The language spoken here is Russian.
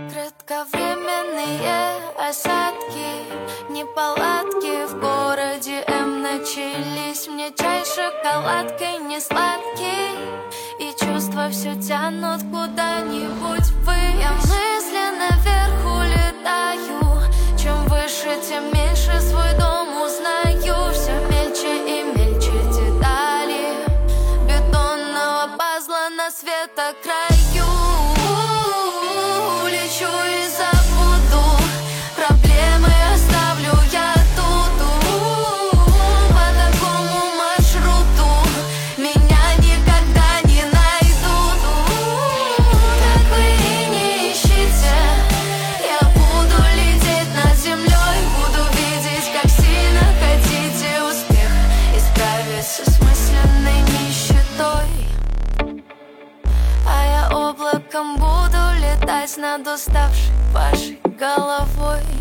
Кратковременные осадки, неполадки в городе начались. Мне чай с шоколадкой не сладкий, и чувства все тянут куда-нибудь ввысь. Я мысленно вверх улетаю, чем выше, тем меньше свой дом узнаю. Все мельче и мельче детали бетонного пазла на светокраю. Улечу и забуду, проблемы оставлю я тут. По такому маршруту меня никогда не найдут. Так вы и не ищите, я буду лететь над землей, буду видеть, как сильно хотите успех и справиться с мысленной нищетой. А я облаком буду летать над уставшей вашей головой.